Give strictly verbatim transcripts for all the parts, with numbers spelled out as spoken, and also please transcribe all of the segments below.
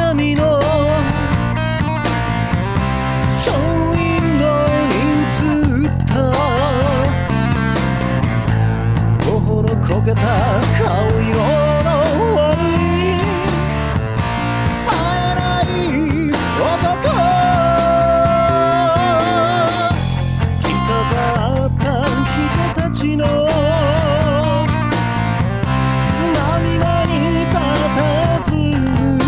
鏡のショーウィンドウに映った頬のこけた顔色の悪い冴えない男着飾った人たちの波間に佇む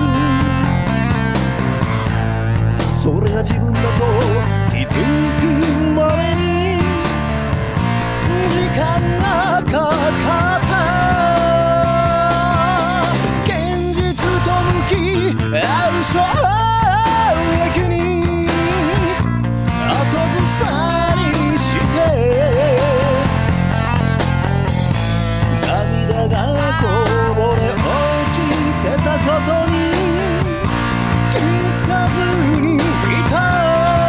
それが自分だと気づくまでに時間がかかった現実と向き合う衝撃に後ずさりして涙がこぼれ落ちてたことに気づかずにいた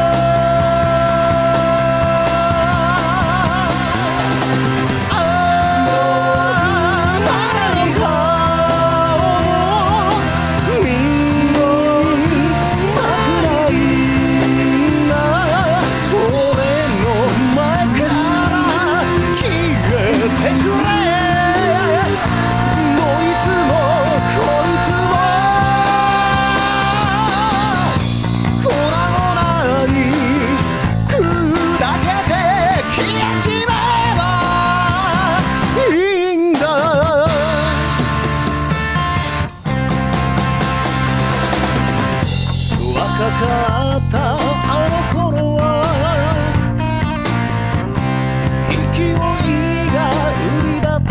若かったあの頃は勢いが売りだ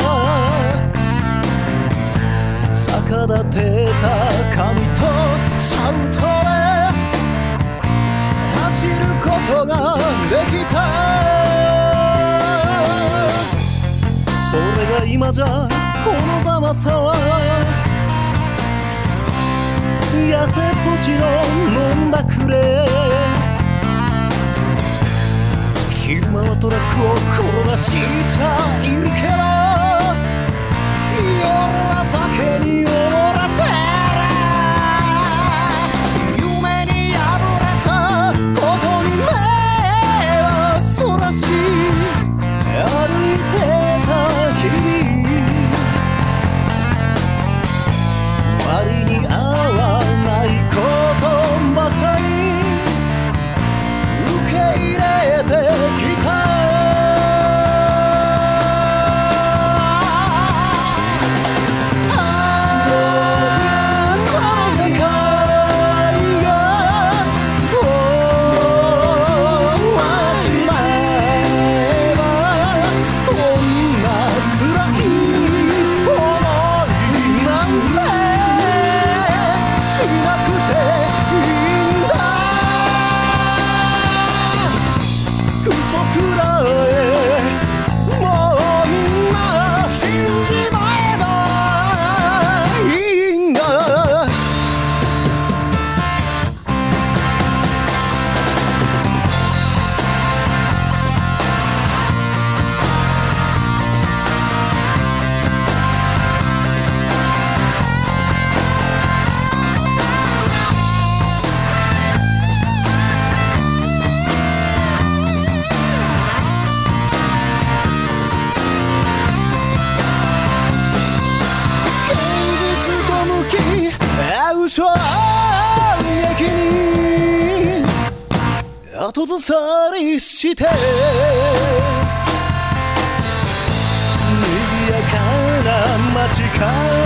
った逆立てた髪とシャウトで走ることができたそれが今じゃこのざまさ痩せっぽちの飲んだくれ昼間はトラックを転がしちゃいるけど夜は酒に溺れてる夢に破れたことに目はそらし歩いてた日々割に合わないことばかり受け入れてきた衝撃に後ずさりして賑やかな街から